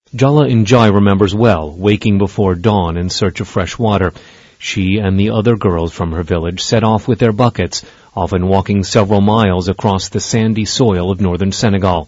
Jala Njai remembers well waking before dawn in search of fresh water. She and the other girls from her village set off with their buckets, often walking several miles across the sandy soil of northern Senegal.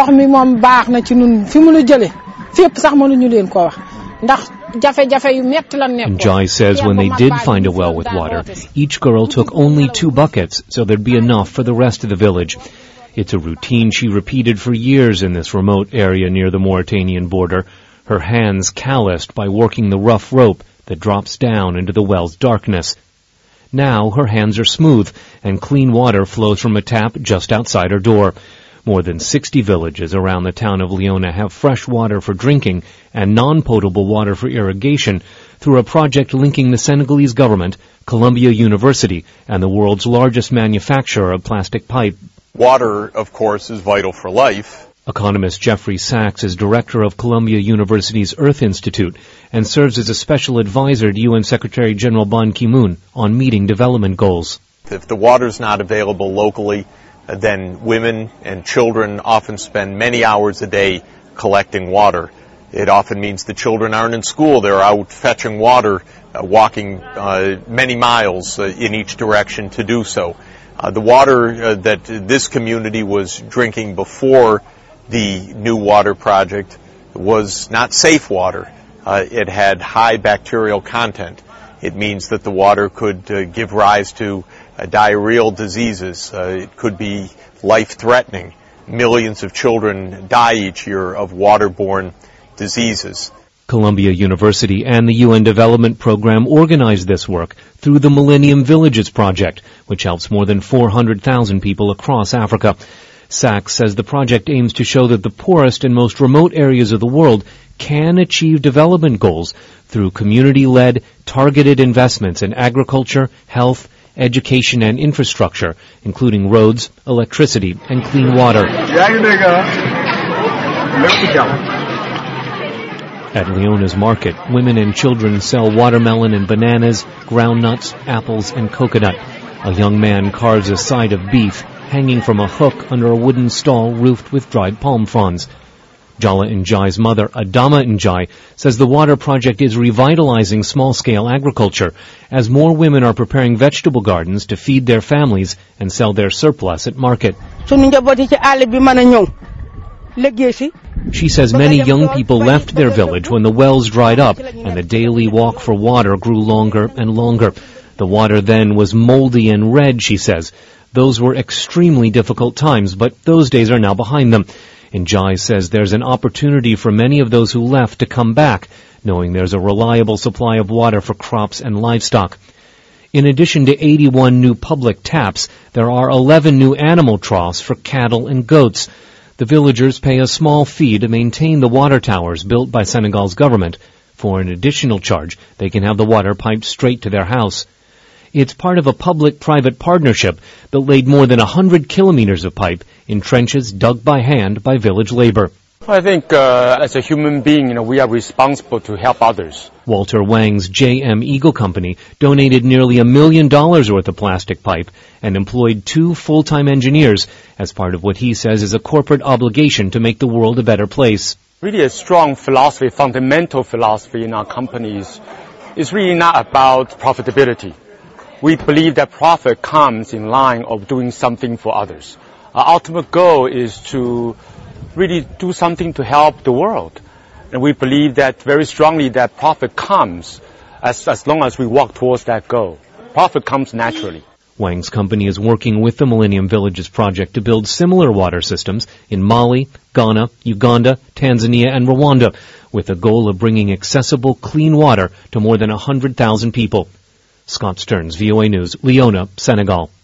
Njai says when they did find a well with water, each girl took only 2 buckets, so there'd be enough for the rest of the village. It's a routine she repeated for years in this remote area near the Mauritanian border, her hands calloused by working the rough rope that drops down into the well's darkness. Now her hands are smooth, and clean water flows from a tap just outside her door. More than 60 villages around the town of Leona have fresh water for drinking and non-potable water for irrigation through a project linking the Senegalese government, Columbia University, and the world's largest manufacturer of plastic pipe. Water, of course, is vital for life. Economist Jeffrey Sachs is director of Columbia University's Earth Institute and serves as a special advisor to UN Secretary General Ban Ki-moon on meeting development goals. If the water's not available locally, then women and children often spend many hours a day collecting water. It often means the children aren't in school. They're out fetching water, walking many miles in each direction to do so. The water that this community was drinking before the new water project was not safe water. It had high bacterial content. It means that the water could give rise to diarrheal diseases. It could be life-threatening. Millions of children die each year of waterborne diseases. Columbia University and the UN Development Program organize this work through the Millennium Villages Project, which helps more than 400,000 people across Africa. Sachs says the project aims to show that the poorest and most remote areas of the world can achieve development goals through community-led, targeted investments in agriculture, health, education, and infrastructure, including roads, electricity, and clean water. At Leona's market, women and children sell watermelon and bananas, groundnuts, apples, and coconut. A young man carves a side of beef hanging from a hook under a wooden stall roofed with dried palm fronds. Jala Njai's mother, Adama Njai, says the water project is revitalizing small-scale agriculture as more women are preparing vegetable gardens to feed their families and sell their surplus at market. She says many young people left their village when the wells dried up and the daily walk for water grew longer and longer. The water then was moldy and red, she says. Those were extremely difficult times, but those days are now behind them. Njai says there's an opportunity for many of those who left to come back, knowing there's a reliable supply of water for crops and livestock. In addition to 81 new public taps, there are 11 new animal troughs for cattle and goats. The villagers pay a small fee to maintain the water towers built by Senegal's government. For an additional charge, they can have the water piped straight to their house. It's part of a public-private partnership that laid more than 100 kilometers of pipe in trenches dug by hand by village labor. I think as a human being, we are responsible to help others. Walter Wang's JM Eagle Company donated nearly $1 million worth of plastic pipe and employed 2 full-time engineers as part of what he says is a corporate obligation to make the world a better place. Really a strong philosophy, fundamental philosophy in our companies is really not about profitability. We believe that profit comes in line of doing something for others. Our ultimate goal is to really do something to help the world. And we believe that very strongly that profit comes as long as we walk towards that goal. Profit comes naturally. Wang's company is working with the Millennium Villages Project to build similar water systems in Mali, Ghana, Uganda, Tanzania, and Rwanda, with the goal of bringing accessible, clean water to more than 100,000 people. Scott Stearns, VOA News, Leona, Senegal.